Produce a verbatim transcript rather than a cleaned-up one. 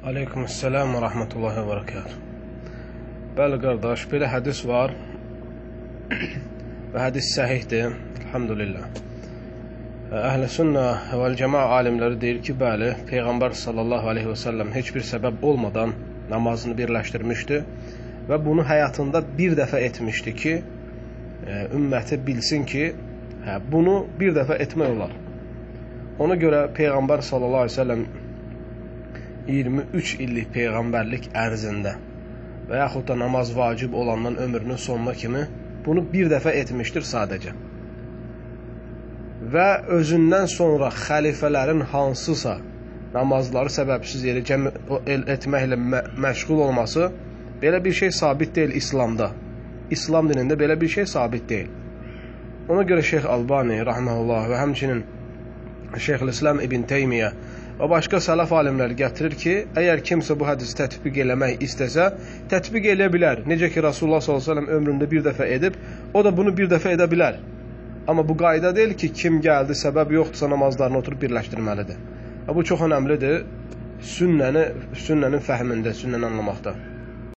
Aleykümselam və rahmetullahi və barakatuh. Bəli qardaş, belə hədis var və hədis səhihdir, elhamdülillah. Əhl-i sünnə vəl cəmaa alimləri deyir ki, bəli, Peyğəmbər sallallahu aleyhi və səlləm heç bir səbəb olmadan namazını birləşdirmişdi və bunu həyatında bir dəfə etmişdi ki, ümməti bilsin ki, hə, bunu bir dəfə etmək olar. Ona görə Peyğəmbər sallallahu aleyhi və səlləm iyirmi üç illik peyğəmbərlik ərzində və yaxud da namaz vacib olandan ömrünün sonuna kimi bunu bir dəfə etmişdir sadəcə. Və özündən sonra xəlifələrin hansısa namazları səbəbsiz yeri cəm etməklə məşğul olması belə bir şey sabit deyil İslamda. İslam dinində belə bir şey sabit deyil. Ona görə Şeyx Albani rahmehullah və həmçinin Şeyxülislam İbn Teymiyyə və başqa sələf alimləri gətirir ki, əgər kimsə bu hədisi tətbiq eləmək istəsə, tətbiq eləyə bilər. Necə ki, Rasulullah sallallahu əleyhi və səlləm ömründə bir dəfə edib, o da bunu bir dəfə edə bilər. Amma bu qayda deyil ki, kim gəldi, səbəb yoxdursa namazlarını oturub birləşdirməlidir. Bu çox önəmlidir sünnəni, sünnənin fəhmində, sünnəni anlamaqda.